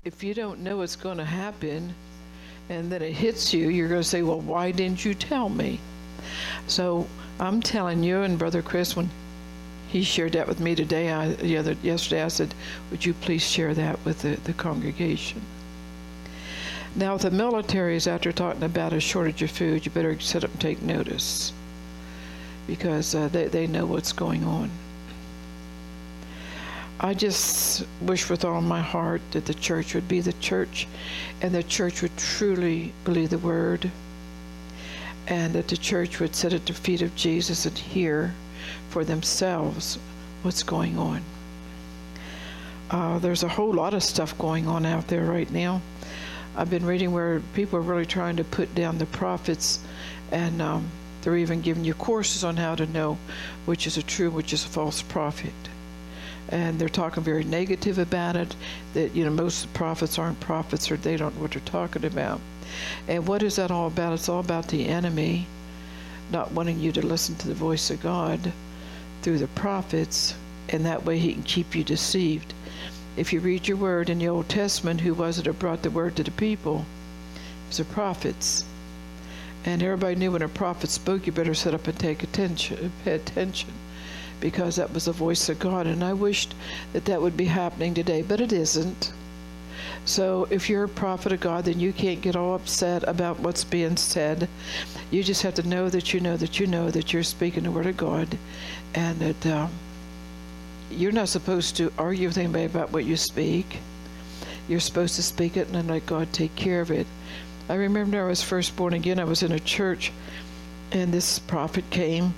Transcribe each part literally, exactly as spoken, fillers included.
If you don't know what's going to happen and then it hits you, you're going to say, well, why didn't you tell me? So I'm telling you, and Brother Chris, when he shared that with me today, I, the other, yesterday, I said, would you please share that with the, the congregation? Now, if the military is out there talking about a shortage of food, you better sit up and take notice, because uh, they, they know what's going on. I just wish with all my heart that the church would be the church, and the church would truly believe the word, and that the church would sit at the feet of Jesus and hear for themselves what's going on. Uh, there's a whole lot of stuff going on out there right now. I've been reading where people are really trying to put down the prophets, and um, they're even giving you courses on how to know which is a true, which is a false prophet. And they're talking very negative about it, that, you know, most of the prophets aren't prophets, or they don't know what they're talking about. And what is that all about? It's all about the enemy not wanting you to listen to the voice of God through the prophets, and that way he can keep you deceived. If you read your word in the Old Testament, who was it that brought the word to the people? It was the prophets. And everybody knew when a prophet spoke, you better sit up and take attention, pay attention, because that was the voice of God. And I wished that that would be happening today, but it isn't. So if you're a prophet of God, then you can't get all upset about what's being said. You just have to know that you know that you know that you're speaking the word of God, and that um, you're not supposed to argue with anybody about what you speak. You're supposed to speak it and then let God take care of it. I remember when I was first born again, I was in a church, and this prophet came,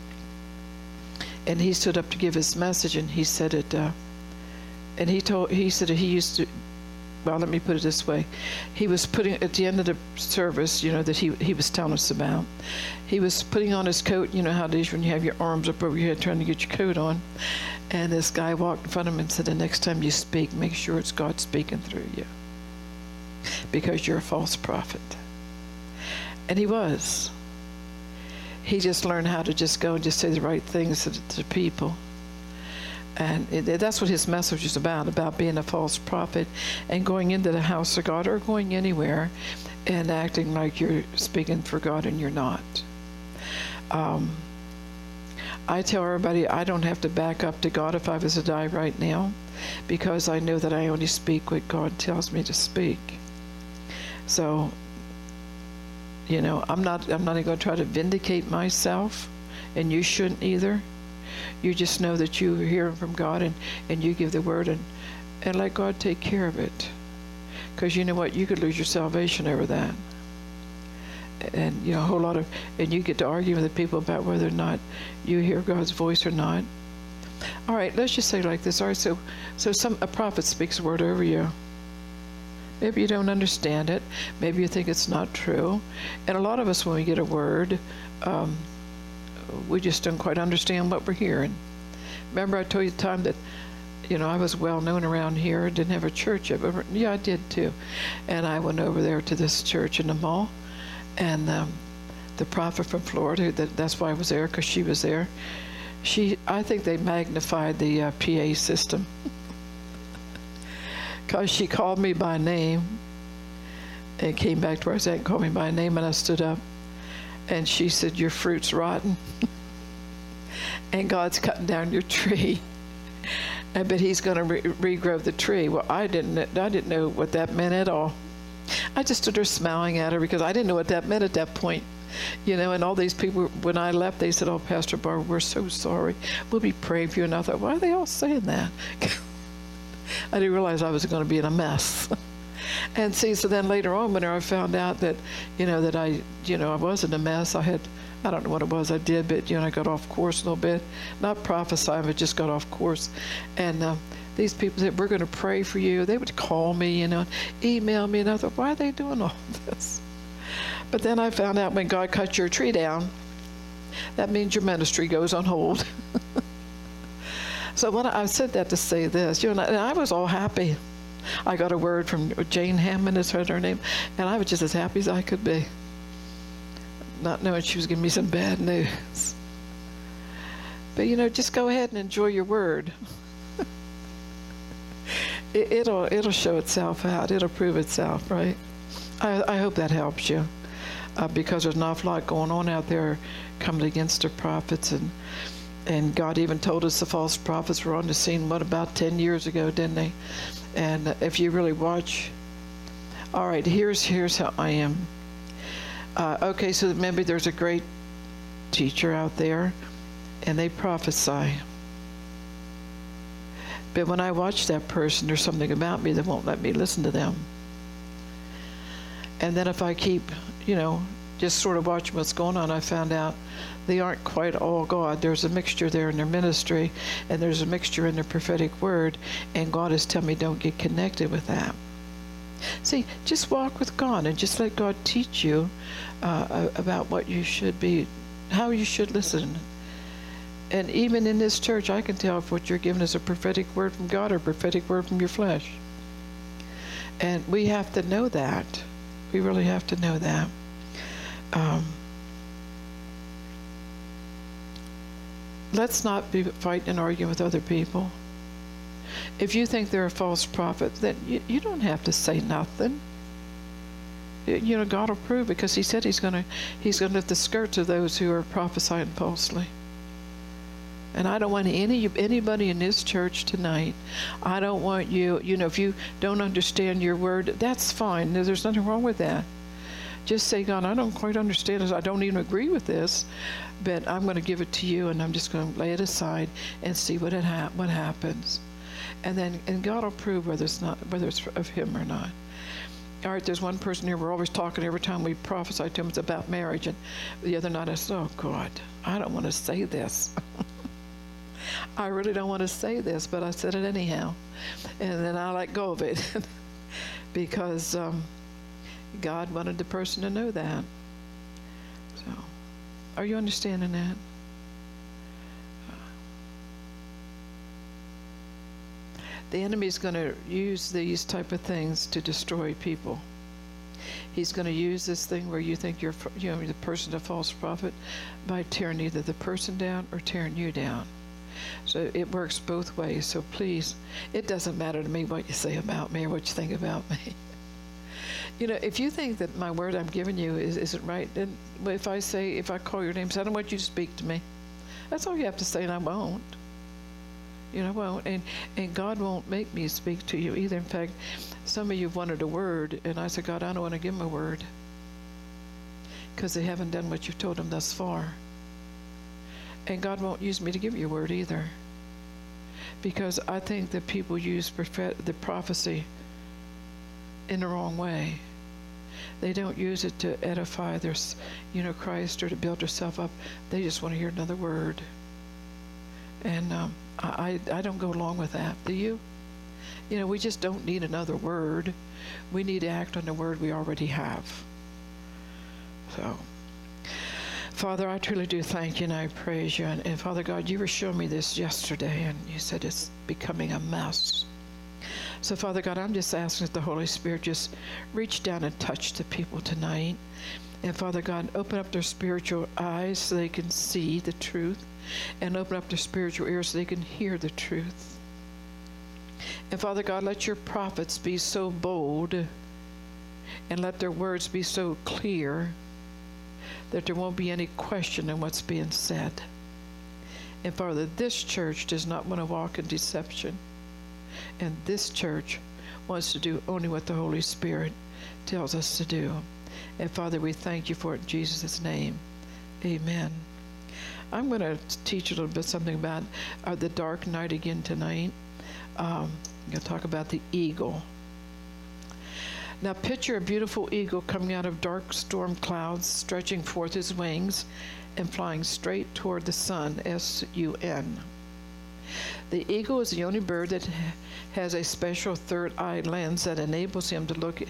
and he stood up to give his message, and he said it, uh, and he told, he said he used to, well, let me put it this way. He was putting, at the end of the service, you know, that he he was telling us about, he was putting on his coat. You know how it is when you have your arms up over your head trying to get your coat on. And this guy walked in front of him and said, the next time you speak, make sure it's God speaking through you, because you're a false prophet. And he was. He just learned how to just go and just say the right things to, to people. And it, that's what his message is about, about being a false prophet and going into the house of God, or going anywhere and acting like you're speaking for God and you're not. Um, I tell everybody I don't have to back up to God if I was to die right now, because I know that I only speak what God tells me to speak. So, you know, I'm not, I'm not going to try to vindicate myself, and you shouldn't either. You just know that you are hearing from God, and, and you give the word, and, and let God take care of it. Because you know what? You could lose your salvation over that. And, you know, a whole lot of, and you get to argue with the people about whether or not you hear God's voice or not. All right, let's just say like this. All right, so, so some, a prophet speaks a word over you. Maybe you don't understand it. Maybe you think it's not true. And a lot of us, when we get a word, um, we just don't quite understand what we're hearing. Remember I told you the time that, you know, I was well known around here, didn't have a church yet, but yeah, I did too. And I went over there to this church in the mall, and um, the prophet from Florida, that, that's why I was there, because she was there. She, I think they magnified the uh, P A system, because she called me by name, and came back to where I was at and called me by name, and I stood up. And she said, your fruit's rotten, and God's cutting down your tree, and but he's going to re regrow the tree. Well, I didn't, I didn't know what that meant at all. I just stood there smiling at her, because I didn't know what that meant at that point. You know, and all these people, when I left, they said, oh, Pastor Barbara, we're so sorry. We'll be praying for you. And I thought, why are they all saying that? I didn't realize I was going to be in a mess. And see, so then later on, when I found out that, you know, that I, you know, I was in a mess, I had, I don't know what it was I did, but, you know, I got off course a little bit. Not prophesying, but just got off course. And uh, these people said, we're going to pray for you. They would call me, you know, email me, and I thought, why are they doing all this? But then I found out when God cut your tree down, that means your ministry goes on hold. So when I, I said that to say this, you know, and I, I was all happy. I got a word from Jane Hammond, is her name, and I was just as happy as I could be, not knowing she was giving me some bad news. But, you know, just go ahead and enjoy your word. it, it'll it'll show itself out. It'll prove itself, right? I, I hope that helps you, uh, because there's an awful lot going on out there coming against the prophets, and and God even told us the false prophets were on the scene, what, about ten years ago, didn't they? And uh, if you really watch, all right, here's here's how I am. Uh, okay, so maybe there's a great teacher out there, and they prophesy. But when I watch that person, there's something about me that won't let me listen to them. And then if I keep, you know, just sort of watching what's going on, I found out they aren't quite all God. There's a mixture there in their ministry, and there's a mixture in their prophetic word, and God is telling me don't get connected with that. See, just walk with God and just let God teach you uh, about what you should be, how you should listen. And even in this church, I can tell if what you're given is a prophetic word from God or a prophetic word from your flesh. And we have to know that. We really have to know that. Um, let's not be fighting and arguing with other people. If you think they're a false prophet, then you, you don't have to say nothing. You, you know, God will prove, because He said He's going to He's going to lift the skirts of those who are prophesying falsely. And I don't want any anybody in this church tonight. I don't want you, you know, if you don't understand your word, that's fine. There's nothing wrong with that. Just say, God, I don't quite understand this. I don't even agree with this, but I'm going to give it to you, and I'm just going to lay it aside and see what it ha- what happens. And then, and God will prove whether it's not, whether it's of Him or not. All right, there's one person here, we're always talking every time we prophesy to him, it's about marriage. And the other night I said, oh, God, I don't want to say this. I really don't want to say this, but I said it anyhow. And then I let go of it because um, God wanted the person to know that. So, are you understanding that? The enemy is going to use these type of things to destroy people. He's going to use this thing where you think you're, you know, the person, a false prophet, by tearing either the person down or tearing you down. So it works both ways. So please, it doesn't matter to me what you say about me or what you think about me. You know, if you think that my word I'm giving you is, isn't right, then if I say, if I call your name, say, I don't want you to speak to me. That's all you have to say, and I won't. You know, I won't. And, and God won't make me speak to you either. In fact, some of you wanted a word, and I said, God, I don't want to give them a word because they haven't done what you've told them thus far. And God won't use me to give you a word either, because I think that people use prophet- the prophecy in the wrong way. They don't use it to edify their, you know, Christ or to build themselves up. They just want to hear another word. And um, I, I don't go along with that. Do you? You know, we just don't need another word. We need to act on the word we already have. So, Father, I truly do thank you and I praise you. And, and Father God, you were showing me this yesterday, and you said it's becoming a mess. So, Father God, I'm just asking that the Holy Spirit just reach down and touch the people tonight. And Father God, open up their spiritual eyes so they can see the truth, and open up their spiritual ears so they can hear the truth. And Father God, let your prophets be so bold, and let their words be so clear that there won't be any question in what's being said. And Father, this church does not want to walk in deception. And this church wants to do only what the Holy Spirit tells us to do. And Father, we thank you for it in Jesus' name. Amen. I'm going to teach a little bit something about uh, the dark night again tonight. Um, I'm going to talk about the eagle. Now picture a beautiful eagle coming out of dark storm clouds, stretching forth his wings and flying straight toward the sun, S U N. The eagle is the only bird that has a special third eye lens that enables him to look,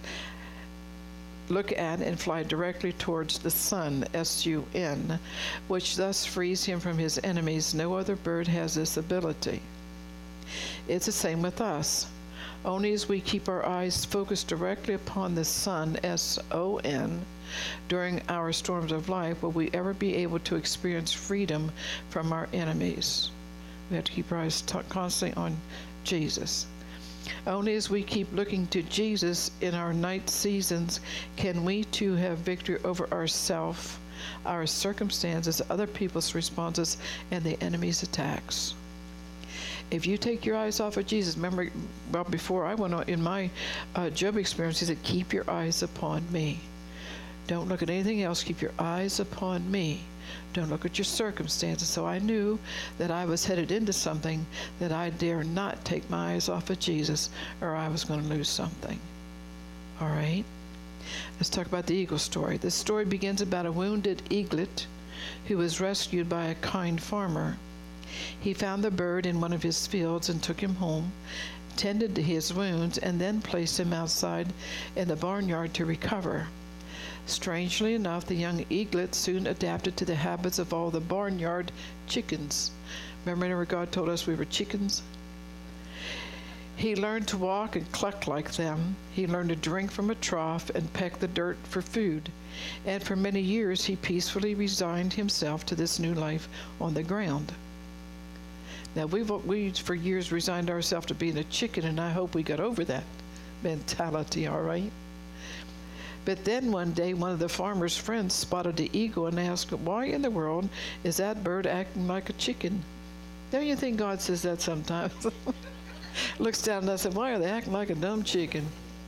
look at and fly directly towards the sun, S U N, which thus frees him from his enemies. No other bird has this ability. It's the same with us. Only as we keep our eyes focused directly upon the sun, S O N, during our storms of life will we ever be able to experience freedom from our enemies. We have to keep our eyes t- constantly on Jesus. Only as we keep looking to Jesus in our night seasons can we too have victory over ourselves, our circumstances, other people's responses, and the enemy's attacks. If you take your eyes off of Jesus, remember, well, before I went on in my uh, Job experience, he said, keep your eyes upon me. Don't look at anything else. Keep your eyes upon me. Don't look at your circumstances. So I knew that I was headed into something that I dare not take my eyes off of Jesus, or I was going to lose something. All right? Let's talk about the eagle story. This story begins about a wounded eaglet who was rescued by a kind farmer. He found the bird in one of his fields and took him home, tended to his wounds, and then placed him outside in the barnyard to recover. Strangely enough, the young eaglet soon adapted to the habits of all the barnyard chickens. Remember whenever God told us we were chickens? He learned to walk and cluck like them. He learned to drink from a trough and peck the dirt for food. And for many years, he peacefully resigned himself to this new life on the ground. Now, we've we for years resigned ourselves to being a chicken, and I hope we got over that mentality, all right? But then one day, one of the farmer's friends spotted the eagle and asked, why in the world is that bird acting like a chicken? Don't you think God says that sometimes? Looks down and I said, why are they acting like a dumb chicken?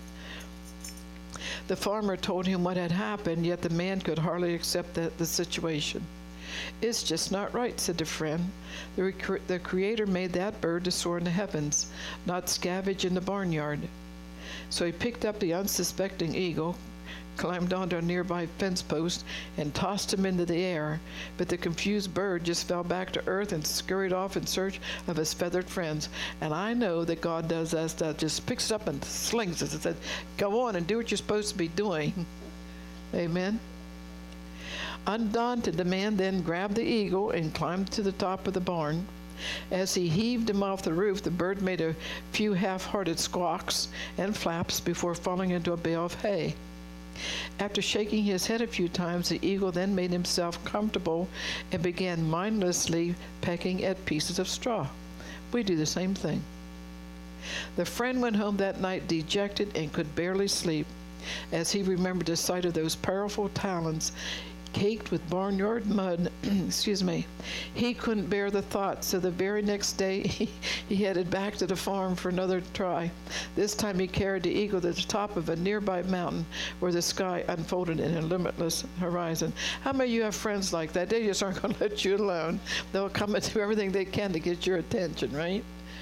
The farmer told him what had happened, yet the man could hardly accept the, the situation. It's just not right, said the friend. The, rec- the Creator made that bird to soar in the heavens, not scavenge in the barnyard. So he picked up the unsuspecting eagle, climbed onto a nearby fence post, and tossed him into the air. But the confused bird just fell back to earth and scurried off in search of his feathered friends. And I know that God does that stuff, just picks it up and slings it and says, go on and do what you're supposed to be doing. Amen. Undaunted, the man then grabbed the eagle and climbed to the top of the barn. As he heaved him off the roof, the bird made a few half-hearted squawks and flaps before falling into a bale of hay. After shaking his head a few times, the eagle then made himself comfortable and began mindlessly pecking at pieces of straw. We do the same thing. The friend went home that night dejected and could barely sleep as he remembered the sight of those powerful talons caked with barnyard mud. Excuse me. He couldn't bear the thought, so the very next day he, he headed back to the farm for another try. This time he carried the eagle to the top of a nearby mountain where the sky unfolded in a limitless horizon. How many of you have friends like that? They just aren't going to let you alone. They'll come and do everything they can to get your attention, right?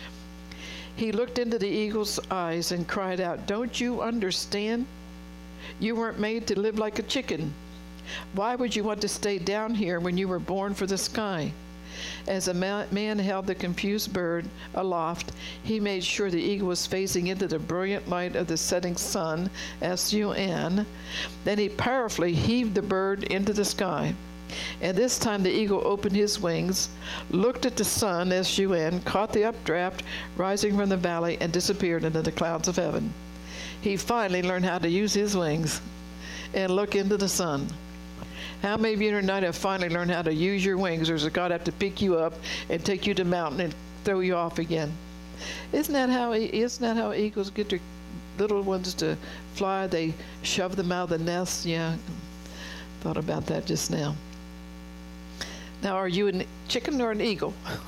He looked into the eagle's eyes and cried out, don't you understand? You weren't made to live like a chicken. Why would you want to stay down here when you were born for the sky? As a man held the confused bird aloft, he made sure the eagle was facing into the brilliant light of the setting sun, S U N. Then he powerfully heaved the bird into the sky. And this time the eagle opened his wings, looked at the sun, S U N, caught the updraft rising from the valley, and disappeared into the clouds of heaven. He finally learned how to use his wings and look into the sun. How many of you tonight have finally learned how to use your wings, or does God have to pick you up and take you to the mountain and throw you off again? Isn't that how isn't that how eagles get their little ones to fly? They shove them out of the nest. Yeah, thought about that just now. Now, are you a chicken or an eagle?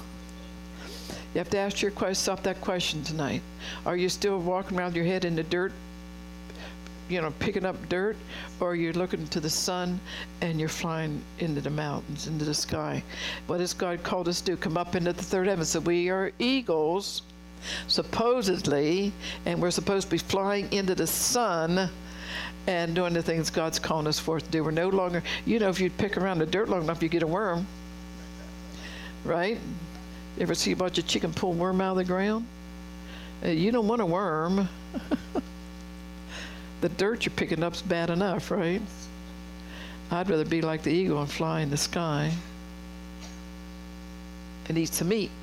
You have to ask yourself that question tonight. Are you still walking around your head in the dirt, you know, picking up dirt, or you're looking to the sun and you're flying into the mountains, into the sky? What has God called us to do? Come up into the third heaven. So we are eagles, supposedly, and we're supposed to be flying into the sun and doing the things God's calling us for to do. We're no longer, you know, if you pick around the dirt long enough, you get a worm, right? You ever see a bunch of chicken pull a worm out of the ground? Uh, you don't want a worm. The dirt you're picking up's bad enough, right? I'd rather be like the eagle and fly in the sky and eat some meat.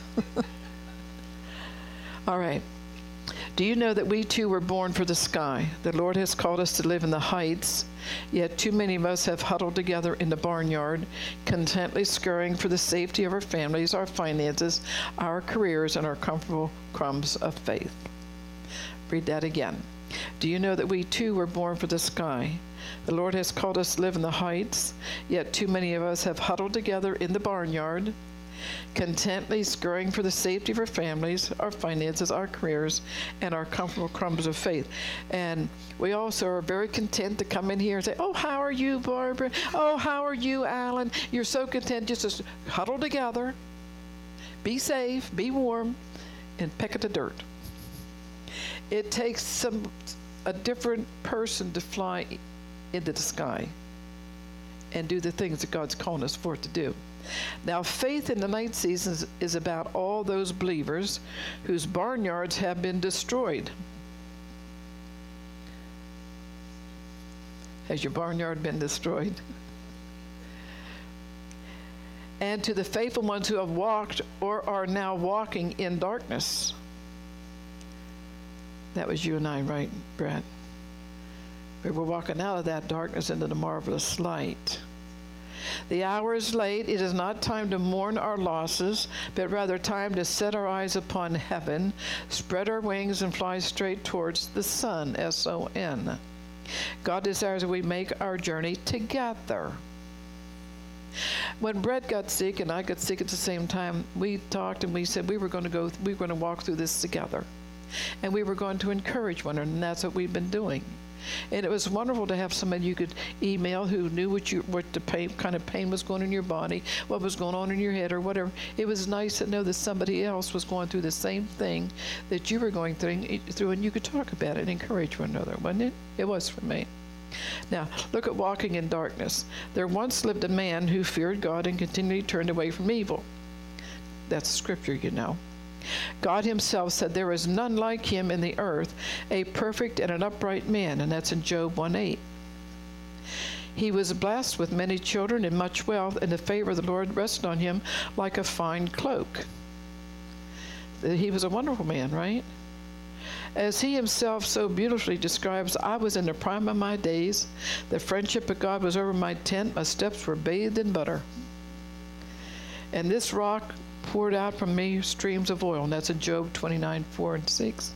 All right. Do you know that we too were born for the sky? The Lord has called us to live in the heights, yet too many of us have huddled together in the barnyard, contently scurrying for the safety of our families, our finances, our careers, and our comfortable crumbs of faith. read that again. Do you know that we too were born for the sky? The Lord has called us to live in the heights, yet too many of us have huddled together in the barnyard, contently scurrying for the safety of our families, our finances, our careers, and our comfortable crumbs of faith. And we also are very content to come in here and say, oh, how are you, Barbara? Oh, how are you, Alan? You're so content just to huddle together, be safe, be warm, and peck at the dirt. It takes some a different person to fly into the sky and do the things that God's calling us for to do. Now, faith in the night seasons is about all those believers whose barnyards have been destroyed. Has your barnyard been destroyed? And to the faithful ones who have walked or are now walking in darkness. That was you and I, right, Brett? We were walking out of that darkness into the marvelous light. The hour is late. It is not time to mourn our losses, but rather time to set our eyes upon heaven, spread our wings, and fly straight towards the sun, S O N. God desires that we make our journey together. When Brett got sick and I got sick at the same time, we talked and we said we were going to go, we were going to walk through this together. And we were going to encourage one another, and that's what we've been doing. And it was wonderful to have somebody you could email who knew what you, what the pain, kind of pain was going on in your body, what was going on in your head, or whatever. It was nice to know that somebody else was going through the same thing that you were going through, through and you could talk about it and encourage one another, wasn't it? It was for me. Now, look at walking in darkness. There once lived a man who feared God and continually turned away from evil. That's scripture, you know. God himself said there is none like him in the earth, a perfect and an upright man, and that's in Job one eight. He was blessed with many children and much wealth, and the favor of the Lord rested on him like a fine cloak. He was a wonderful man, right? As he himself so beautifully describes, I was in the prime of my days. The friendship of God was over my tent. My steps were bathed in butter. And this rock poured out from me streams of oil. And that's in Job twenty-nine, four and six.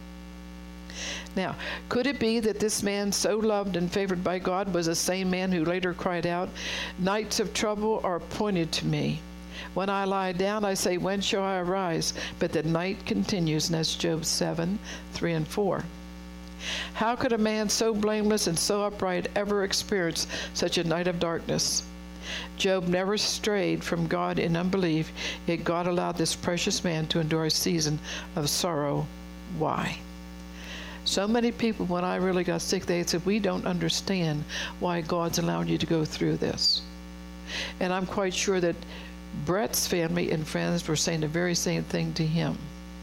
Now, could it be that this man so loved and favored by God was the same man who later cried out, nights of trouble are appointed to me. When I lie down, I say, when shall I arise? But the night continues, and that's Job seven, three and four. How could a man so blameless and so upright ever experience such a night of darkness? Job never strayed from God in unbelief, yet God allowed this precious man to endure a season of sorrow. Why? So many people, when I really got sick, they said, we don't understand why God's allowing you to go through this. And I'm quite sure that Brett's family and friends were saying the very same thing to him.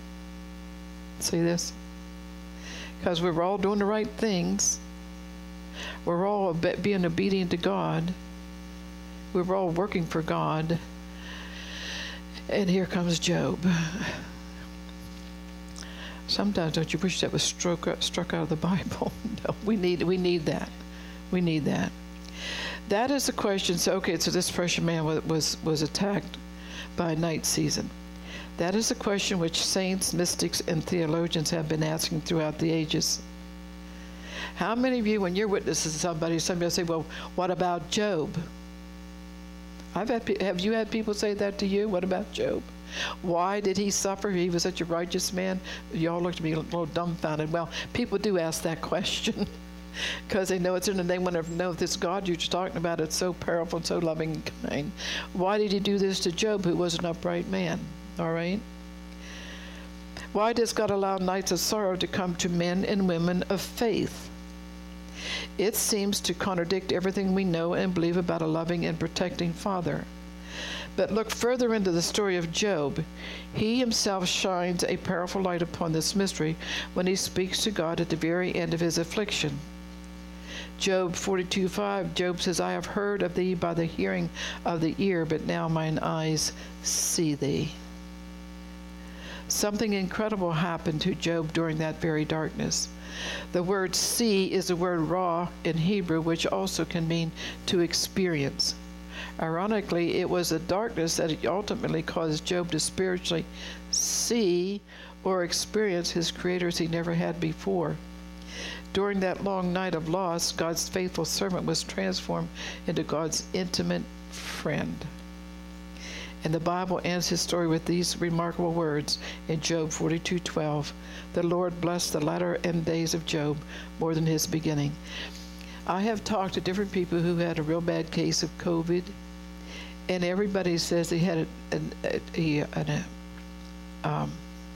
See this? Because we were all doing the right things. We're all being obedient to God. We were all working for God. And here comes Job. Sometimes don't you wish that was struck, struck out of the Bible? No, we need, we need that. We need that. That is the question. So, okay, so this precious man was, was, was attacked by a night season. That is the question which saints, mystics, and theologians have been asking throughout the ages. How many of you, when you're witnessing somebody, somebody will say, well, what about Job? I've had, have you had people say that to you? What about Job? Why did he suffer? He was such a righteous man. Y'all looked at me a little dumbfounded. Well, people do ask that question because they know it's in, and they want to know if this God you're talking about is so powerful and so loving and kind. Why did he do this to Job, who was an upright man? All right? Why does God allow nights of sorrow to come to men and women of faith? It seems to contradict everything we know and believe about a loving and protecting Father. But look further into the story of Job. He himself shines a powerful light upon this mystery when he speaks to God at the very end of his affliction. Job forty-two five, Job says, I have heard of thee by the hearing of the ear, but now mine eyes see thee. Something incredible happened to Job during that very darkness. The word see is the word ra in Hebrew, which also can mean to experience. Ironically, it was the darkness that ultimately caused Job to spiritually see or experience his creator as he never had before. During that long night of loss, God's faithful servant was transformed into God's intimate friend. And the Bible ends his story with these remarkable words in Job forty-two twelve. The Lord blessed the latter end days of Job more than his beginning. I have talked to different people who had a real bad case of COVID, and everybody says they had a, a, a, a, a um,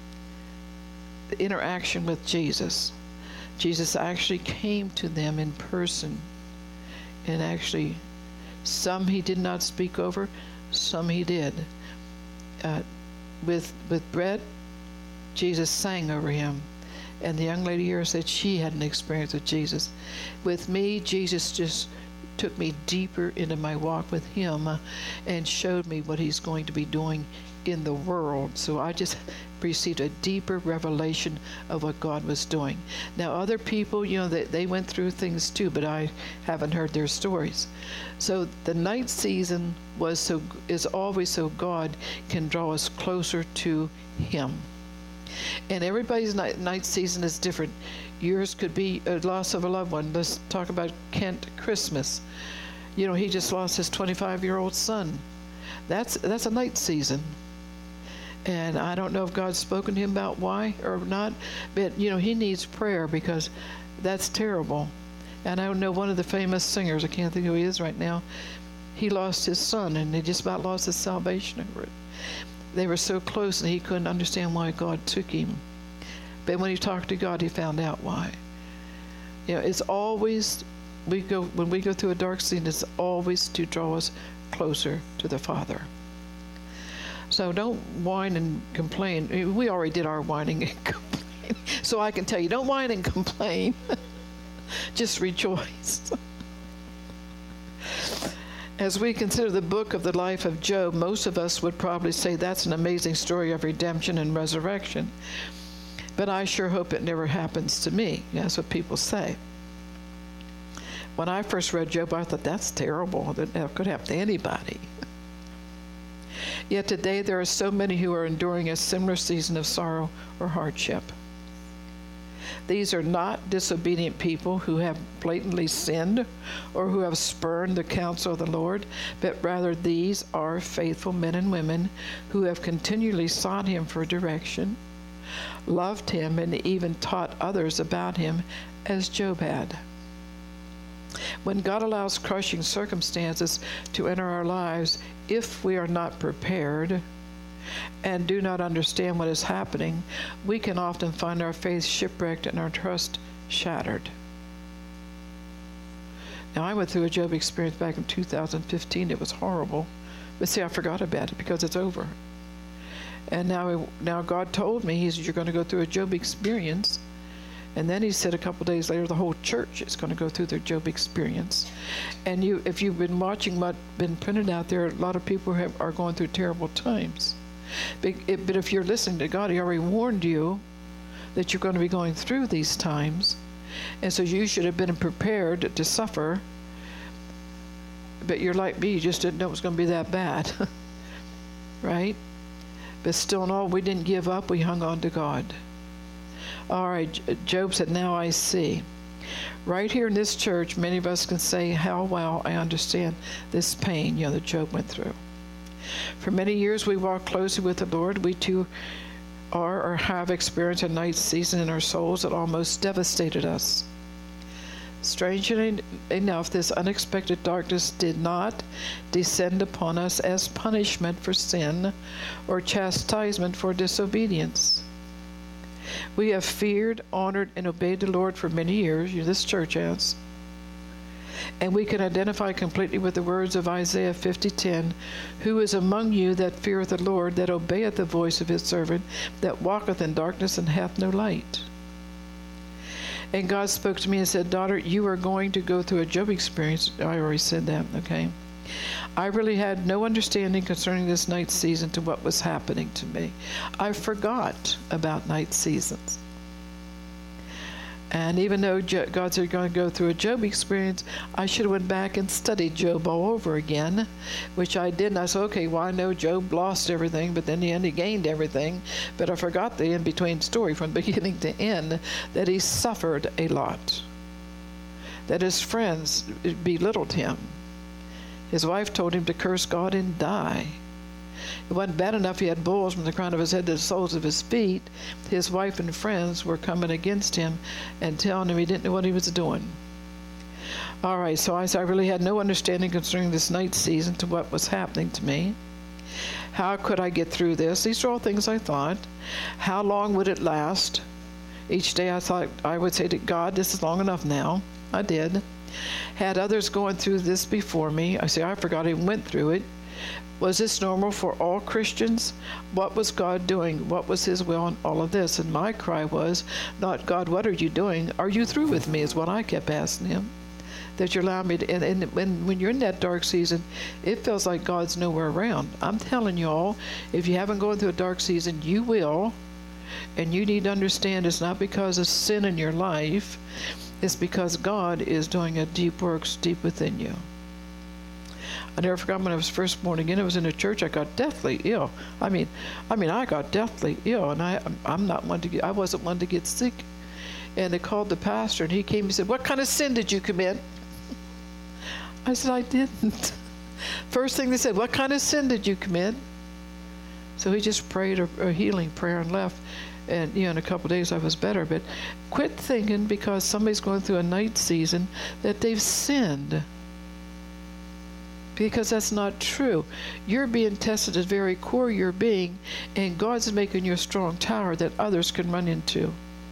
interaction with Jesus. Jesus actually came to them in person, and actually some he did not speak over, some he did. Uh, with with Brett, Jesus sang over him, and the young lady here said she had an experience with Jesus. With me, Jesus just took me deeper into my walk with him uh, and showed me what he's going to be doing in the world. So I just received a deeper revelation of what God was doing. Now other people, you know, they, they went through things too, but I haven't heard their stories. So the night season was so is always so God can draw us closer to him. And everybody's night, night season is different. Yours could be a loss of a loved one. Let's talk about Kent Christmas. You know, he just lost his twenty-five-year-old son. That's that's a night season. And I don't know if God's spoken to him about why or not, but, you know, he needs prayer because that's terrible. And I know one of the famous singers, I can't think who he is right now, he lost his son, and he just about lost his salvation over it. They were so close, and he couldn't understand why God took him. But when he talked to God, he found out why. You know, it's always, we go when we go through a dark season, it's always to draw us closer to the Father. So don't whine and complain. We already did our whining and complaining. So I can tell you, don't whine and complain. Just rejoice. As we consider the book of the life of Job, most of us would probably say that's an amazing story of redemption and resurrection. But I sure hope it never happens to me. That's what people say. When I first read Job, I thought that's terrible. That could happen to anybody. Yet today there are so many who are enduring a similar season of sorrow or hardship. These are not disobedient people who have blatantly sinned or who have spurned the counsel of the Lord, but rather these are faithful men and women who have continually sought him for direction, loved him, and even taught others about him, as Job had. When God allows crushing circumstances to enter our lives, if we are not prepared and do not understand what is happening, we can often find our faith shipwrecked and our trust shattered. Now, I went through a Job experience back in two thousand fifteen. It was horrible. But see, I forgot about it because it's over. And now, now God told me, he said, you're going to go through a Job experience. And then he said a couple days later, the whole church is going to go through their Job experience. And you, if you've been watching what's been printed out there, a lot of people have, are going through terrible times. But, it, but if you're listening to God, he already warned you that you're going to be going through these times. And so you should have been prepared to suffer. But you're like me, you just didn't know it was going to be that bad. Right? But still in all, we didn't give up. We hung on to God. All right, Job said, now I see. Right here in this church, many of us can say how well I understand this pain, you know, that Job went through. For many years, we walked closely with the Lord. We too are or have experienced a night season in our souls that almost devastated us. Strangely enough, this unexpected darkness did not descend upon us as punishment for sin or chastisement for disobedience. We have feared, honored, and obeyed the Lord for many years, you, this church has. And we can identify completely with the words of Isaiah fifty ten, who is among you that feareth the Lord, that obeyeth the voice of his servant, that walketh in darkness and hath no light. And God spoke to me and said, daughter, you are going to go through a Job experience. I already said that, okay? I really had no understanding concerning this night season to what was happening to me. I forgot about night seasons. And even though God said you're going to go through a Job experience, I should have went back and studied Job all over again, which I did. And I said, okay, well, I know Job lost everything, but then in the end he gained everything. But I forgot the in-between story from beginning to end, that he suffered a lot, that his friends belittled him. His wife told him to curse God and die. It wasn't bad enough he had bulls from the crown of his head to the soles of his feet. His wife and friends were coming against him and telling him he didn't know what he was doing. All right, so I, I really had no understanding concerning this night season to what was happening to me. How could I get through this? These are all things I thought. How long would it last? Each day I thought I would say to God, this is long enough now. I did. Had others going through this before me. I say, I forgot I even went through it. Was this normal for all Christians? What was God doing? What was his will in all of this? And my cry was, not, God, what are you doing? Are you through with me, is what I kept asking him. That you're allowing me to, and, and when, when you're in that dark season, it feels like God's nowhere around. I'm telling you all, if you haven't gone through a dark season, you will. And you need to understand it's not because of sin in your life. It's because God is doing a deep work deep within you. I never forgot when I was first born again. I was in a church. I got deathly ill. I mean, I mean, I got deathly ill, and I, I'm not one to get. I wasn't one to get sick. And they called the pastor, and he came and said, "What kind of sin did you commit?" I said, "I didn't." First thing they said, "What kind of sin did you commit?" So he just prayed a, a healing prayer and left. And you know, in a couple of days I was better. But quit thinking because somebody's going through a night season that they've sinned. Because that's not true. You're being tested at the very core of your being, and God's making you a strong tower that others can run into.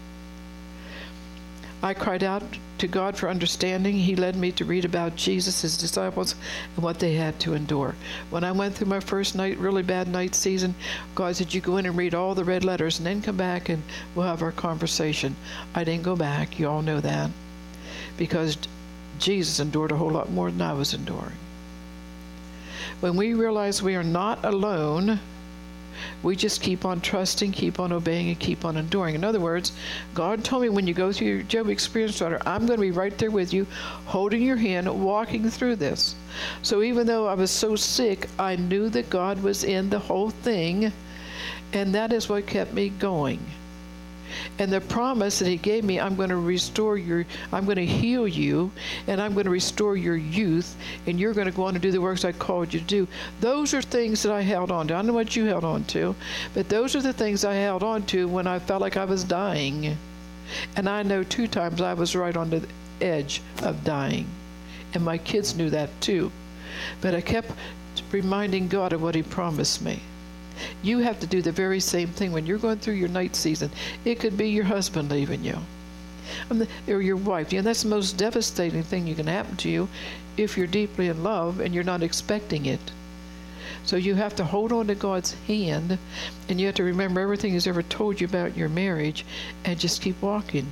I cried out to God for understanding. He led me to read about Jesus, his disciples, and what they had to endure. When I went through my first night, really bad night season, God said, you go in and read all the red letters and then come back and we'll have our conversation. I didn't go back. You all know that. Because Jesus endured a whole lot more than I was enduring. When we realize we are not alone, we just keep on trusting, keep on obeying, and keep on enduring. In other words, God told me when you go through your Job experience, daughter, I'm going to be right there with you, holding your hand, walking through this. So even though I was so sick, I knew that God was in the whole thing, and that is what kept me going. And the promise that he gave me, I'm going to restore your, I'm going to heal you, and I'm going to restore your youth, and you're going to go on and do the works I called you to do. Those are things that I held on to. I don't know what you held on to, but those are the things I held on to when I felt like I was dying. And I know two times I was right on the edge of dying. And my kids knew that too. But I kept reminding God of what he promised me. You have to do the very same thing when you're going through your night season. It could be your husband leaving you, or your wife. You know, that's the most devastating thing you can happen to you if you're deeply in love and you're not expecting it. So you have to hold on to God's hand, and you have to remember everything he's ever told you about your marriage and just keep walking.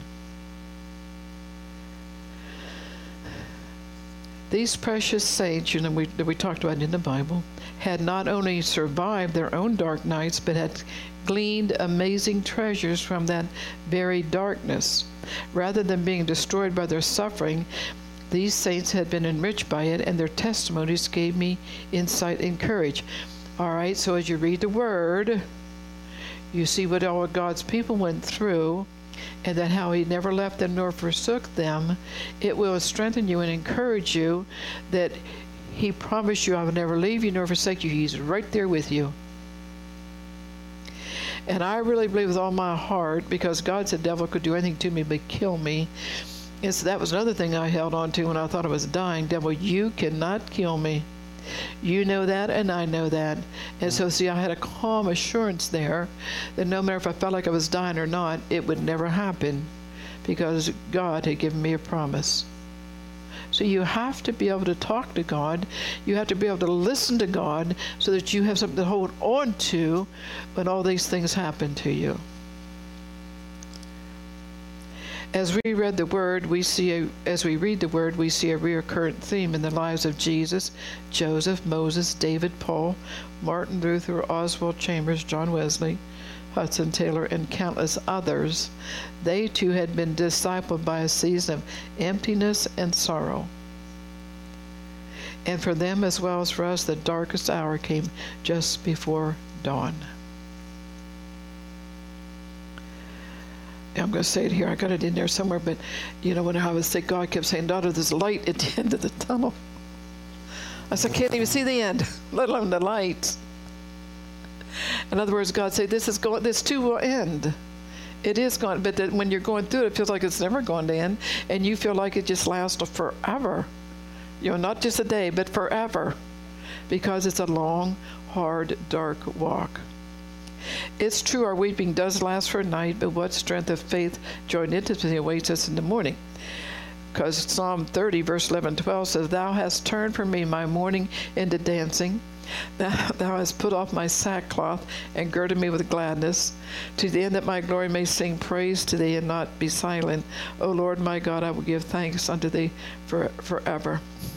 These precious saints, you know, we, that we talked about in the Bible, had not only survived their own dark nights, but had gleaned amazing treasures from that very darkness. Rather than being destroyed by their suffering, these saints had been enriched by it, and their testimonies gave me insight and courage. All right, so as you read the Word, you see what all of God's people went through, and that how he never left them nor forsook them. It will strengthen you and encourage you that he promised you, I will never leave you nor forsake you. He's right there with you. And I really believe with all my heart, because God said the devil could do anything to me but kill me. And so that was another thing I held on to when I thought I was dying. Devil, you cannot kill me. You know that, and I know that. And so, see, I had a calm assurance there that no matter if I felt like I was dying or not, it would never happen because God had given me a promise. So you have to be able to talk to God. You have to be able to listen to God so that you have something to hold on to when all these things happen to you. As we read the Word, we see a, as we read the Word, we see a recurrent theme in the lives of Jesus, Joseph, Moses, David, Paul, Martin Luther, Oswald Chambers, John Wesley, Hudson Taylor, and countless others, they too had been discipled by a season of emptiness and sorrow. And for them as well as for us, the darkest hour came just before dawn. I'm going to say it here. I got it in there somewhere, but you know, when I was sick, God kept saying, "Daughter, there's light at the end of the tunnel." I said, "I can't even see the end, let alone the light." In other words, God said, "This is going. This too will end. It is going, but that when you're going through it, it feels like it's never going to end, and you feel like it just lasts forever. You know, not just a day, but forever, because it's a long, hard, dark walk." It's true, our weeping does last for a night, but what strength of faith, joy, and intimacy awaits us in the morning? Because Psalm thirty, verse eleven and twelve says, "Thou hast turned for me my mourning into dancing. Thou, thou hast put off my sackcloth and girded me with gladness, to the end that my glory may sing praise to thee and not be silent. O Lord my God, I will give thanks unto thee for, forever."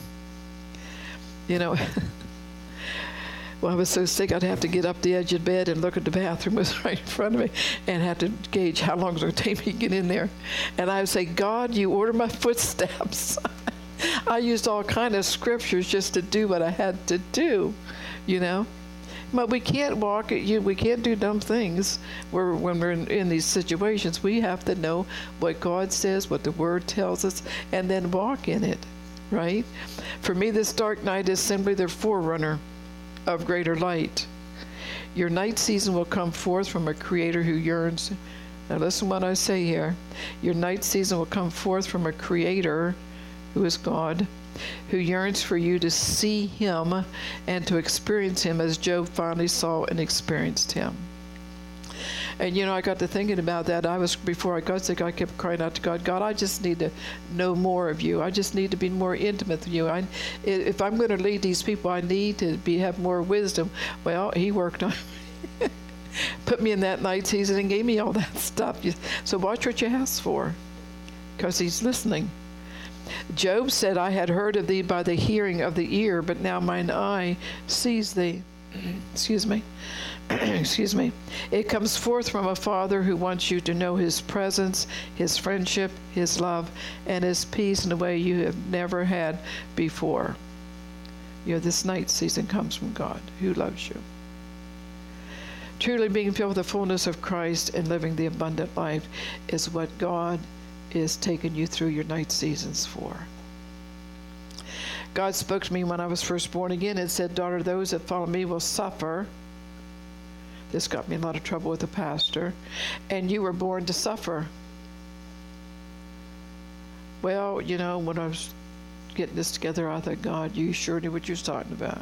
You know, well, I was so sick I'd have to get up the edge of the bed and look at the bathroom was right in front of me and have to gauge how long it's going to take me to get in there. And I would say, "God, you order my footsteps." I used all kind of scriptures just to do what I had to do, you know. But we can't walk, you, we can't do dumb things where, when we're in, in these situations. We have to know what God says, what the Word tells us, and then walk in it, right? For me, this dark night is simply the forerunner of greater light. Your night season will come forth from a Creator who yearns. Now listen what I say here. Your night season will come forth from a Creator who is God, who yearns for you to see Him and to experience Him as Job finally saw and experienced Him. And, you know, I got to thinking about that. I was, before I got sick, I kept crying out to God, "God, I just need to know more of you. I just need to be more intimate with you. I, if I'm going to lead these people, I need to be have more wisdom." Well, He worked on me. Put me in that night season and gave me all that stuff. So watch what you ask for, because He's listening. Job said, "I had heard of thee by the hearing of the ear, but now mine eye sees thee." Excuse me. Excuse me. It comes forth from a Father who wants you to know His presence, His friendship, His love, and His peace in a way you have never had before. You know, this night season comes from God who loves you. Truly being filled with the fullness of Christ and living the abundant life is what God is taking you through your night seasons for. God spoke to me when I was first born again and said, "Daughter, those that follow me will suffer." This got me in a lot of trouble with the pastor. "And you were born to suffer." Well, you know, when I was getting this together, I thought, God, you sure knew what you were talking about.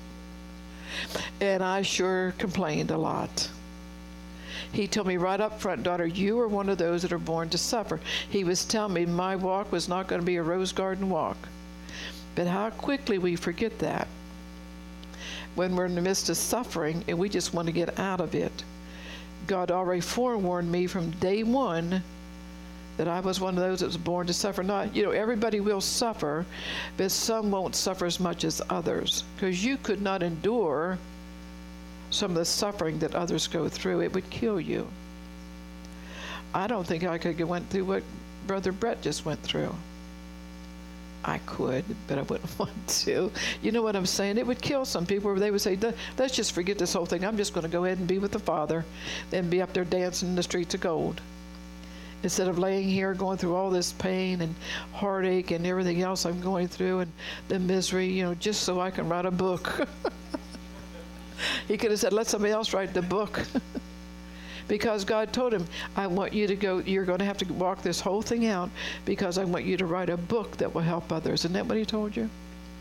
And I sure complained a lot. He told me right up front, "Daughter, you are one of those that are born to suffer." He was telling me my walk was not going to be a rose garden walk. But how quickly we forget that when we're in the midst of suffering and we just want to get out of it. God already forewarned me from day one that I was one of those that was born to suffer. Not, you know, everybody will suffer, but some won't suffer as much as others, because you could not endure some of the suffering that others go through. It would kill you. I don't think I could have went through what Brother Brett just went through. I could, but I wouldn't want to. You know what I'm saying? It would kill some people. They would say, "Let's just forget this whole thing. I'm just going to go ahead and be with the Father and be up there dancing in the streets of gold." Instead of laying here going through all this pain and heartache and everything else I'm going through and the misery, you know, just so I can write a book. He could have said, "Let somebody else write the book." Because God told him, "I want you to go, you're going to have to walk this whole thing out because I want you to write a book that will help others." Isn't that what He told you?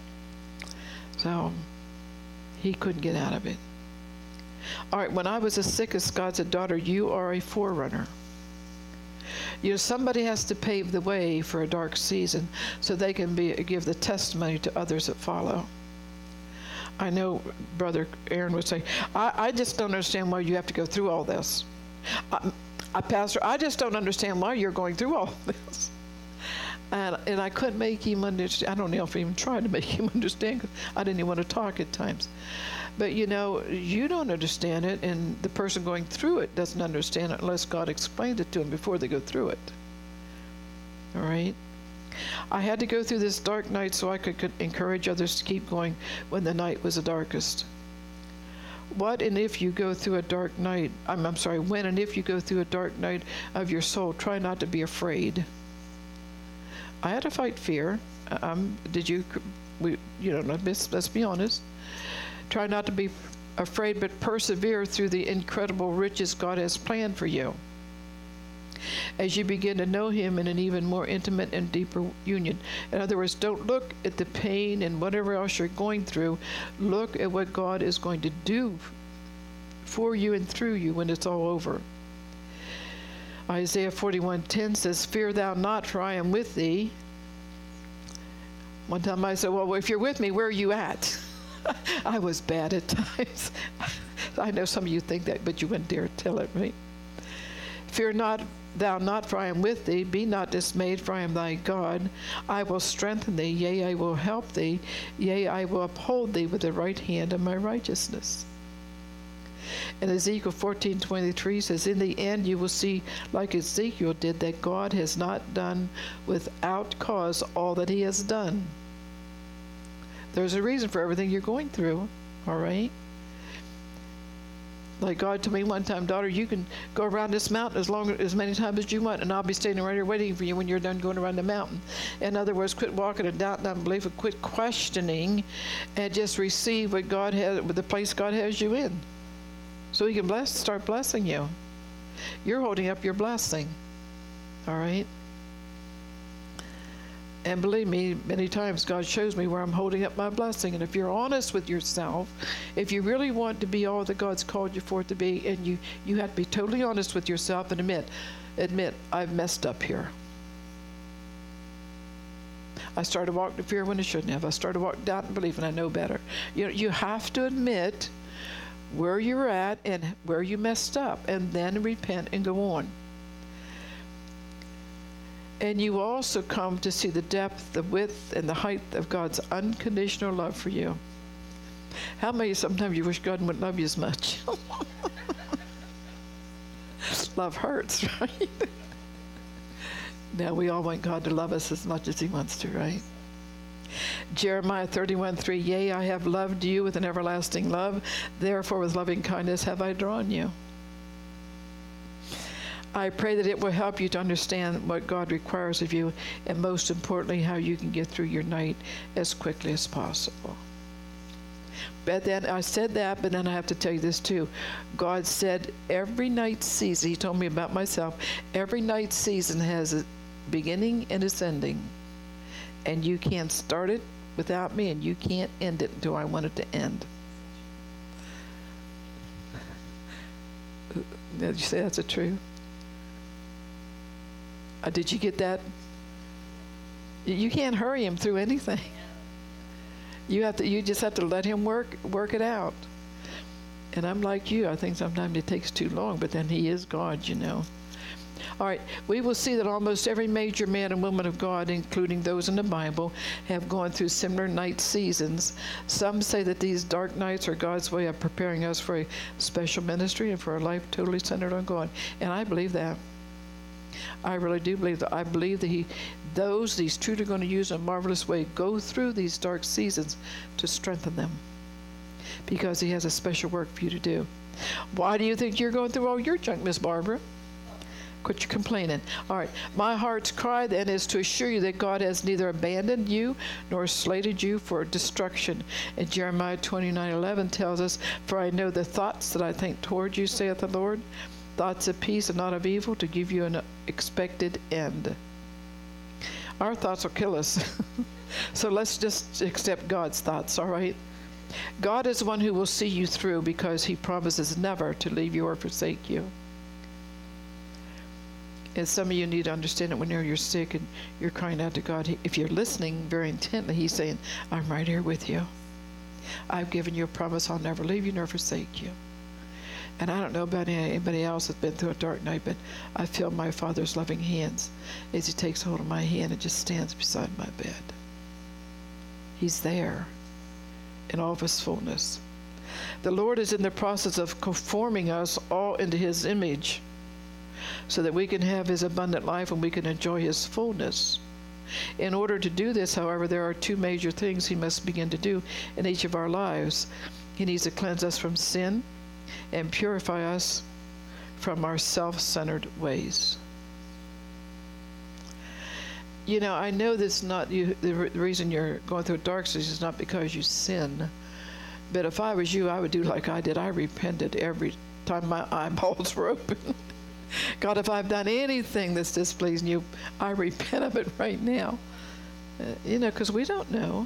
So he couldn't get out of it. All right, when I was the sickest, God said, "Daughter, you are a forerunner." You know, somebody has to pave the way for a dark season so they can be give the testimony to others that follow. I know Brother Aaron would say, I, I just don't understand why you have to go through all this. I, I, Pastor, I just don't understand why you're going through all this. And, and I couldn't make him understand. I don't know if I even tried to make him understand, 'cause I didn't even want to talk at times. But you know, you don't understand it, and the person going through it doesn't understand it unless God explained it to them before they go through it. All right? I had to go through this dark night so I could, could encourage others to keep going when the night was the darkest. What and if you go through a dark night, I'm, I'm sorry, when and if you go through a dark night of your soul, try not to be afraid. I had to fight fear. Um, did you, we, you know, let's, let's be honest. Try not to be afraid, but persevere through the incredible riches God has planned for you. As you begin to know Him in an even more intimate and deeper union. In other words, don't look at the pain and whatever else you're going through. Look at what God is going to do for you and through you when it's all over. Isaiah forty-one ten says, "Fear thou not, for I am with thee." One time I said, "Well, if you're with me, where are you at?" I was bad at times. I know some of you think that, but you wouldn't dare tell it, right? "Fear not thou not, for I am with thee. Be not dismayed, for I am thy God. I will strengthen thee, yea, I will help thee. Yea, I will uphold thee with the right hand of my righteousness." And Ezekiel fourteen twenty-three says, "In the end you will see, like Ezekiel did, that God has not done without cause all that He has done." There's a reason for everything you're going through, all right? Like God told me one time, "Daughter, you can go around this mountain as long as many times as you want, and I'll be standing right here waiting for you when you're done going around the mountain." In other words, quit walking in doubt and unbelief, and quit questioning, and just receive what God has, the place God has you in, so He can bless, start blessing you. You're holding up your blessing, all right? And believe me, many times God shows me where I'm holding up my blessing. And if you're honest with yourself, if you really want to be all that God's called you for it to be, and you, you have to be totally honest with yourself and admit, admit, I've messed up here. I started walking in fear when I shouldn't have. I started walking doubt and belief, and I know better. You know, you have to admit where you're at and where you messed up, and then repent and go on. And you also come to see the depth, the width, and the height of God's unconditional love for you. How many sometimes you wish God wouldn't love you as much? Love hurts, right? Now, we all want God to love us as much as He wants to, right? Jeremiah thirty-one three, "Yea, I have loved you with an everlasting love. Therefore, with loving kindness have I drawn you." I pray that it will help you to understand what God requires of you, and most importantly, how you can get through your night as quickly as possible. But then I said that, but then I have to tell you this too. God said every night season, He told me about myself, every night season has a beginning and its ending. And you can't start it without me, and you can't end it until I want it to end. Did you say that's a truth? Uh, did you get that? You can't hurry Him through anything. You have to. You just have to let Him work work it out. And I'm like you. I think sometimes it takes too long, but then He is God, you know. All right. We will see that almost every major man and woman of God, including those in the Bible, have gone through similar night seasons. Some say that these dark nights are God's way of preparing us for a special ministry and for a life totally centered on God. And I believe that. I really do believe that. I believe that he, those He's truly going to use in a marvelous way, go through these dark seasons to strengthen them, because He has a special work for you to do. Why do you think you're going through all your junk, Miss Barbara? Quit your complaining. All right. My heart's cry then is to assure you that God has neither abandoned you nor slated you for destruction. And Jeremiah twenty-nine eleven tells us, "For I know the thoughts that I think toward you, saith the Lord, thoughts of peace and not of evil, to give you an expected end." Our thoughts will kill us. So let's just accept God's thoughts, all right? God is the one who will see you through, because He promises never to leave you or forsake you. And some of you need to understand that whenever you're sick and you're crying out to God, if you're listening very intently, He's saying, "I'm right here with you. I've given you a promise. I'll never leave you nor forsake you." And I don't know about anybody else that's been through a dark night, but I feel my Father's loving hands as he takes hold of my hand and just stands beside my bed. He's there in all of his fullness. The Lord is in the process of conforming us all into his image so that we can have his abundant life and we can enjoy his fullness. In order to do this, however, there are two major things he must begin to do in each of our lives. He needs to cleanse us from sin and purify us from our self-centered ways. You know, I know that's not you. The re- reason you're going through a dark season is not because you sin. But if I was you, I would do like I did. I repented every time my eyeballs were open. God, if I've done anything that's displeasing you, I repent of it right now. Uh, you know, because we don't know.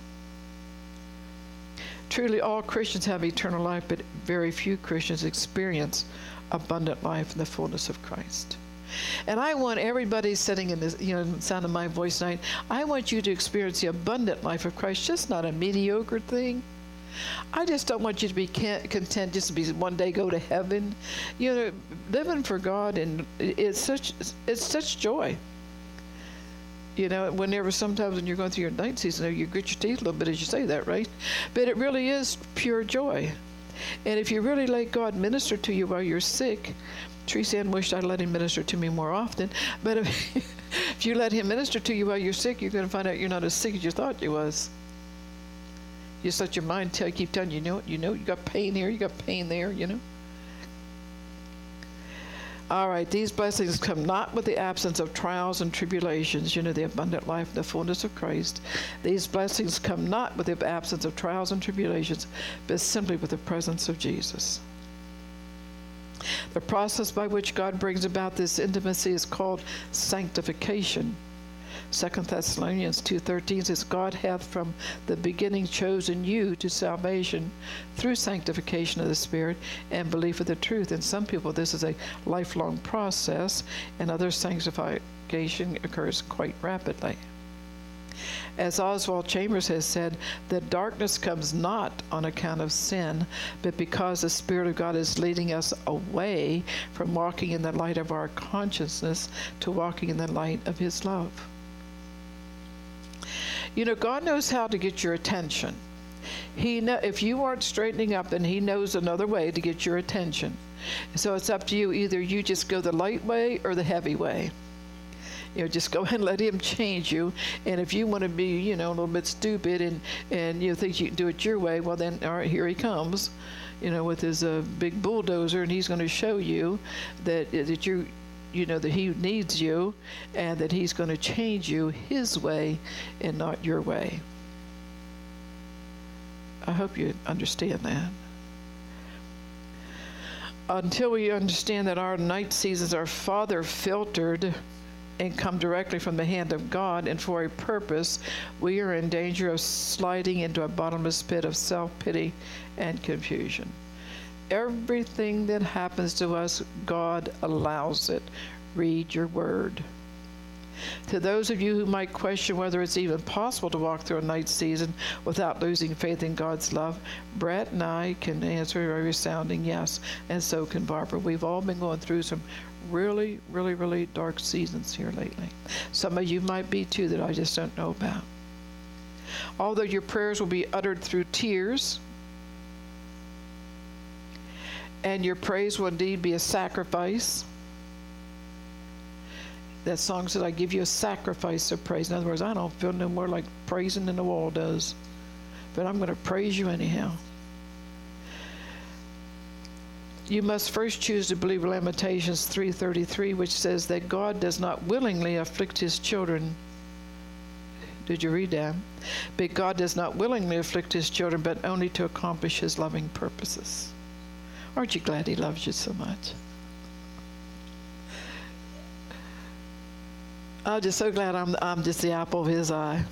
Truly, all Christians have eternal life, but very few Christians experience abundant life in the fullness of Christ. And I want everybody sitting in this, you know, the sound of my voice tonight, I want you to experience the abundant life of Christ, just not a mediocre thing. I just don't want you to be content just to be one day go to heaven. You know, living for God, and it's such it's such joy. You know, whenever sometimes when you're going through your night season, you grit your teeth a little bit as you say that, right? But it really is pure joy. And if you really let God minister to you while you're sick, Teresa Ann wished I'd let him minister to me more often. But if, if you let him minister to you while you're sick, you're going to find out you're not as sick as you thought you was. You just let your mind tell, keep telling you, you know, you know, you got pain here, you got pain there, you know. All right, these blessings come not with the absence of trials and tribulations, you know, the abundant life, the fullness of Christ. These blessings come not with the absence of trials and tribulations, but simply with the presence of Jesus. The process by which God brings about this intimacy is called sanctification. Second Thessalonians two thirteen says, God hath from the beginning chosen you to salvation through sanctification of the Spirit and belief of the truth. And some people, this is a lifelong process, and other sanctification occurs quite rapidly. As Oswald Chambers has said, the darkness comes not on account of sin, but because the Spirit of God is leading us away from walking in the light of our consciousness to walking in the light of his love. You know, God knows how to get your attention. He know, if you aren't straightening up, then he knows another way to get your attention. So it's up to you. Either you just go the light way or the heavy way. You know, just go ahead and let him change you. And if you want to be, you know, a little bit stupid and, and you think you can do it your way, well then, all right, here he comes, you know, with his uh, big bulldozer, and he's going to show you that, that you you know, that he needs you and that he's going to change you his way and not your way. I hope you understand that. Until we understand that our night seasons are Father filtered and come directly from the hand of God and for a purpose, we are in danger of sliding into a bottomless pit of self-pity and confusion. Everything that happens to us, God allows it. Read your word. To those of you who might question whether it's even possible to walk through a night season without losing faith in God's love, Brett and I can answer a resounding yes, and so can Barbara. We've all been going through some really, really, really dark seasons here lately. Some of you might be too that I just don't know about. Although your prayers will be uttered through tears, and your praise will indeed be a sacrifice. That song said, I give you a sacrifice of praise. In other words, I don't feel no more like praising than the wall does. But I'm going to praise you anyhow. You must first choose to believe Lamentations three thirty-three, which says that God does not willingly afflict his children. Did you read that? But God does not willingly afflict his children, but only to accomplish his loving purposes. Aren't you glad he loves you so much? I'm just so glad I'm, I'm just the apple of his eye.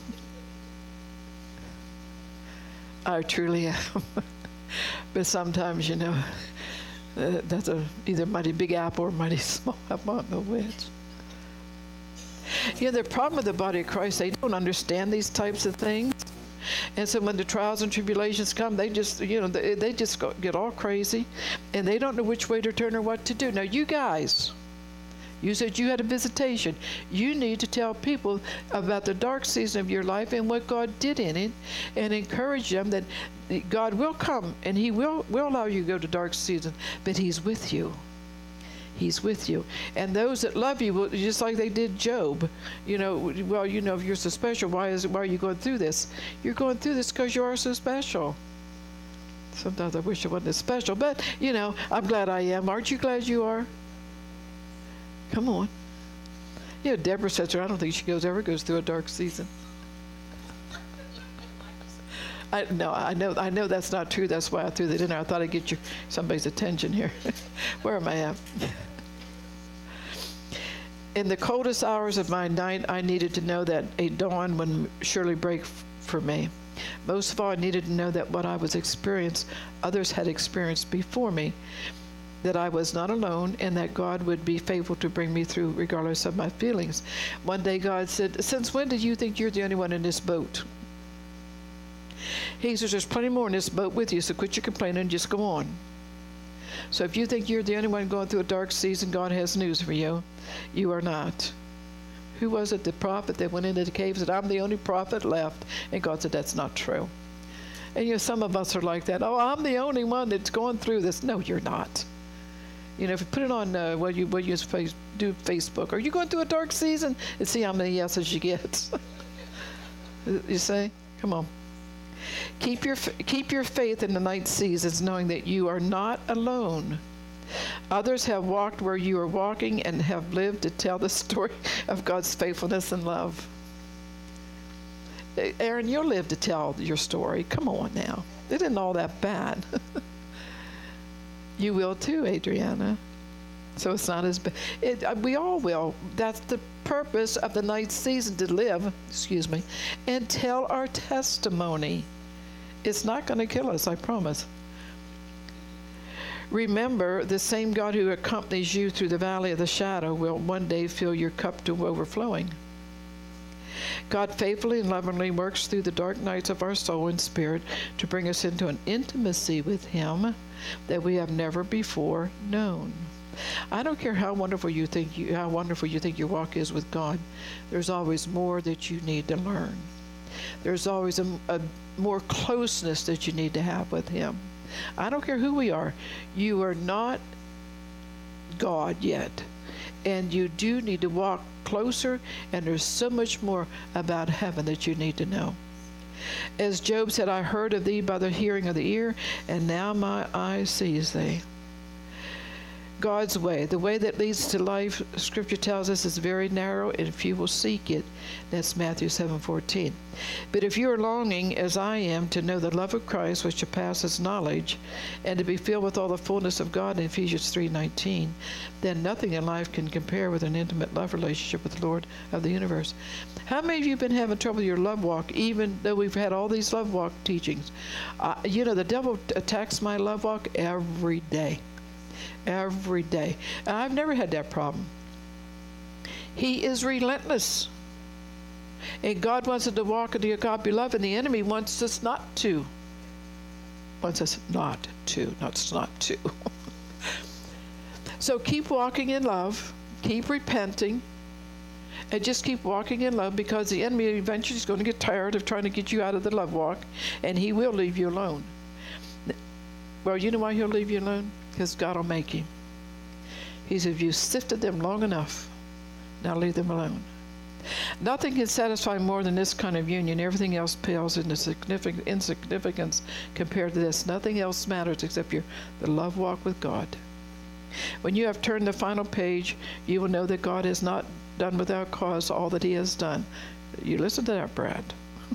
I truly am. But sometimes, you know, uh, that's a either mighty big apple or mighty small apple. I don't know which. You know, the problem with the body of Christ, they don't understand these types of things. And so when the trials and tribulations come, they just, you know, they, they just go, get all crazy, and they don't know which way to turn or what to do. Now, you guys, you said you had a visitation. You need to tell people about the dark season of your life and what God did in it, and encourage them that God will come and He will, will allow you to go to dark season, but He's with you. He's with you. And those that love you, will, just like they did Job, you know, well, you know, if you're so special, why is it, why are you going through this? You're going through this because you are so special. Sometimes I wish I wasn't as special, but, you know, I'm glad I am. Aren't you glad you are? Come on. You know, Deborah says her, I don't think she goes ever goes through a dark season. I, no, I know, I know that's not true. That's why I threw that in there. I thought I'd get your somebody's attention here. Where am I at? In the coldest hours of my night, I needed to know that a dawn would surely break f- for me. Most of all, I needed to know that what I was experiencing, others had experienced before me, that I was not alone, and that God would be faithful to bring me through regardless of my feelings. One day God said, since when did you think you're the only one in this boat? He says, there's plenty more in this boat with you, so quit your complaining and just go on. So if you think you're the only one going through a dark season, God has news for you. You are not. Who was it, the prophet that went into the cave and said, I'm the only prophet left? And God said, that's not true. And you know, some of us are like that. Oh, I'm the only one that's going through this. No, you're not. You know, if you put it on, uh, well, you, well, you face, do Facebook. Are you going through a dark season? And see how many yeses you get. You say? Come on. Keep your, keep your faith in the night seasons, knowing that you are not alone. Others have walked where you are walking and have lived to tell the story of God's faithfulness and love. Aaron, you'll live to tell your story. Come on now. It isn't all that bad. You will too, Adriana. So it's not as bad. It, uh, we all will. That's the purpose of the night season, to live, excuse me, and tell our testimony. It's not going to kill us, I promise. Remember, the same God who accompanies you through the valley of the shadow will one day fill your cup to overflowing. God faithfully and lovingly works through the dark nights of our soul and spirit to bring us into an intimacy with Him that we have never before known. I don't care how wonderful you think you, how wonderful you think your walk is with God. There's always more that you need to learn. There's always a, a more closeness that you need to have with Him. I don't care who we are. You are not God yet. And you do need to walk closer, and there's so much more about heaven that you need to know. As Job said, I heard of thee by the hearing of the ear, and now my eye sees thee. God's way, the way that leads to life, Scripture tells us, is very narrow, and few will seek it. That's Matthew seven fourteen. But if you are longing, as I am, to know the love of Christ, which surpasses knowledge, and to be filled with all the fullness of God in Ephesians three nineteen, then nothing in life can compare with an intimate love relationship with the Lord of the universe. How many of you have been having trouble with your love walk, even though we've had all these love walk teachings? Uh, you know, the devil attacks my love walk every day. Every day. And I've never had that problem. He is relentless. And God wants us to walk into God beloved, and the enemy wants us not to. Wants us not to, not not to. So keep walking in love, keep repenting, and just keep walking in love, because the enemy eventually is going to get tired of trying to get you out of the love walk, and he will leave you alone. Well, you know why he'll leave you alone? Because God will make him. He said, if you sifted them long enough, now leave them alone. Nothing can satisfy more than this kind of union. Everything else pales into significant insignificance compared to this. Nothing else matters except your the love walk with God. When you have turned the final page, you will know that God has not done without cause all that He has done. You listen to that, Brad.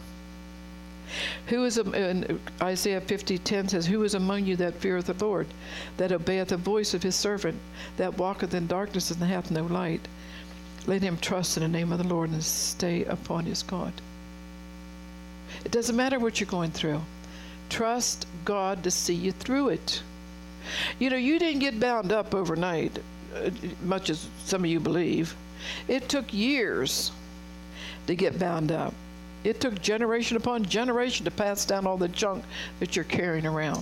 Who is, in Isaiah fifty ten says, who is among you that feareth the Lord, that obeyeth the voice of His servant, that walketh in darkness and hath no light? Let him trust in the name of the Lord and stay upon his God. It doesn't matter what you're going through. Trust God to see you through it. You know, you didn't get bound up overnight, much as some of you believe. It took years to get bound up. It took generation upon generation to pass down all the junk that you're carrying around.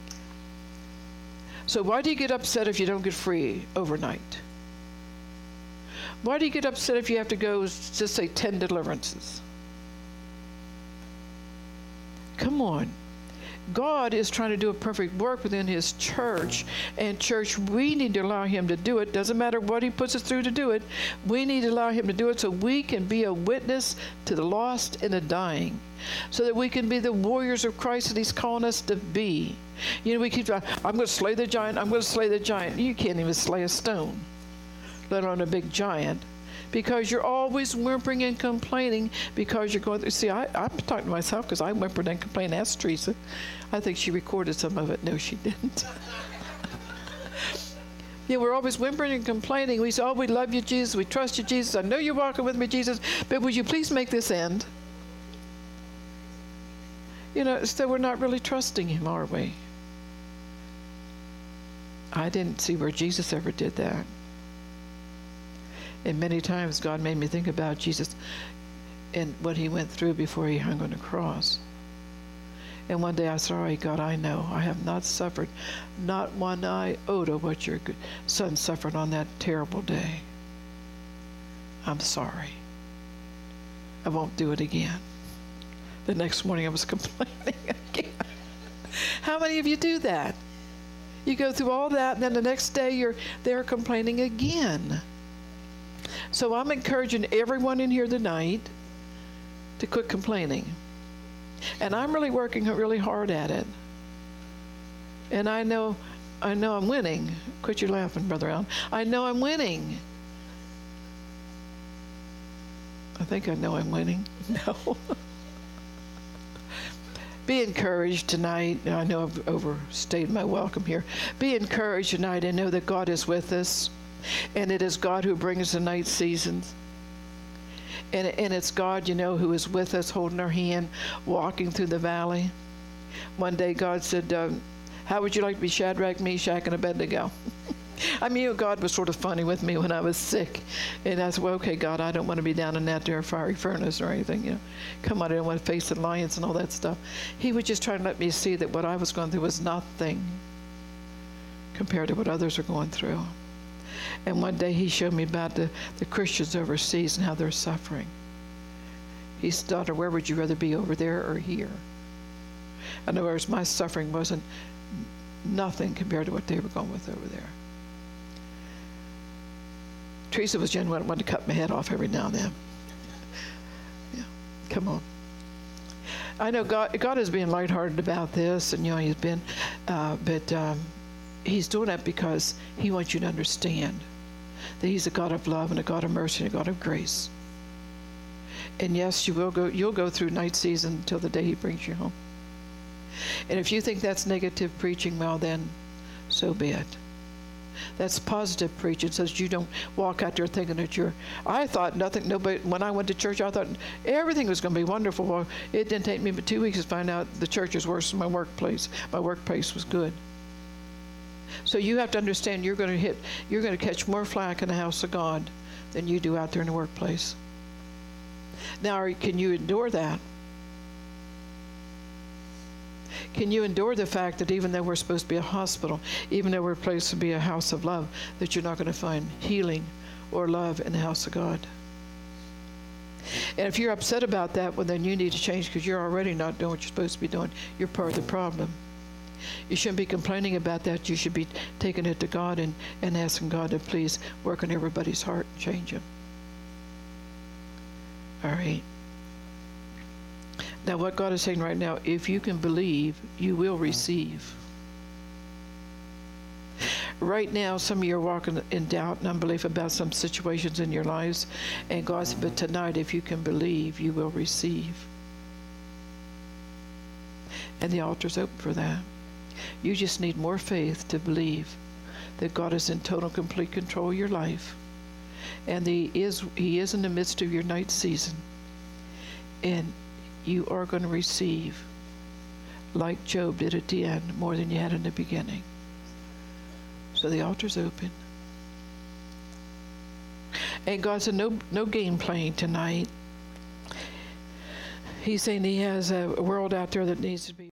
So why do you get upset if you don't get free overnight? Why do you get upset if you have to go, just say, ten deliverances? Come on. God is trying to do a perfect work within his church. And church, we need to allow him to do it. Doesn't matter what he puts us through to do it. We need to allow him to do it so we can be a witness to the lost and the dying. So that we can be the warriors of Christ that he's calling us to be. You know, we keep trying, I'm going to slay the giant. I'm going to slay the giant. You can't even slay a stone, let alone a big giant. Because you're always whimpering and complaining because you're going through. See, I, I'm talking to myself because I whimpered and complained. Ask Teresa. I think she recorded some of it. No, she didn't. Yeah, we're always whimpering and complaining. We say, oh, we love you, Jesus. We trust you, Jesus. I know you're walking with me, Jesus. But would you please make this end? You know, so we're not really trusting him, are we? I didn't see where Jesus ever did that. And many times God made me think about Jesus and what he went through before he hung on the cross. And one day I said, all right, God, I know I have not suffered not one iota what your son suffered on that terrible day. I'm sorry. I won't do it again. The next morning I was complaining again. How many of you do that? You go through all that, and then the next day you're there complaining again. So I'm encouraging everyone in here tonight to quit complaining. And I'm really working really hard at it. And I know I know I'm winning. Quit your laughing, Brother Allen. I know I'm winning. I think I know I'm winning. No. Be encouraged tonight. I know I've overstayed my welcome here. Be encouraged tonight and know that God is with us. And it is God who brings the night seasons. And, and it's God, you know, who is with us, holding our hand, walking through the valley. One day God said, um, how would you like to be Shadrach, Meshach, and Abednego? I mean, you know, God was sort of funny with me when I was sick. And I said, well, okay, God, I don't want to be down in that there fiery furnace or anything. You know, come on, I don't want to face the lions and all that stuff. He was just trying to let me see that what I was going through was nothing compared to what others are going through. And one day he showed me about the, the Christians overseas and how they're suffering. He said, daughter, where would you rather be, over there or here? In other words, my suffering wasn't nothing compared to what they were going with over there. Teresa was genuine, wanted to cut my head off every now and then. Yeah, come on. I know God, God is being lighthearted about this, and you know he's been, uh, but um, he's doing that because he wants you to understand that he's a God of love and a God of mercy and a God of grace. And yes, you will go, you'll go through night season until the day he brings you home. And if you think that's negative preaching, well then, so be it. That's positive preaching, so that you don't walk out there thinking that you're, I thought nothing, nobody, when I went to church, I thought everything was going to be wonderful. Well, it didn't take me but two weeks to find out the church is worse than my workplace. My workplace was good. So you have to understand you're going to hit, you're going to catch more flack in the house of God than you do out there in the workplace. Now, can you endure that? Can you endure the fact that even though we're supposed to be a hospital, even though we're supposed to be a house of love, that you're not going to find healing or love in the house of God? And if you're upset about that, well, then you need to change, because you're already not doing what you're supposed to be doing. You're part of the problem. You shouldn't be complaining about that. You should be taking it to God and, and asking God to please work on everybody's heart and change them. All right. Now, what God is saying right now, if you can believe, you will receive. Right now, some of you are walking in doubt and unbelief about some situations in your lives. And God said, but tonight, if you can believe, you will receive. And the altar's open for that. You just need more faith to believe that God is in total, complete control of your life. And he is, he is in the midst of your night season. And you are going to receive, like Job did at the end, more than you had in the beginning. So the altar's open. And God said, no, no game playing tonight. he's saying he has a world out there that needs to be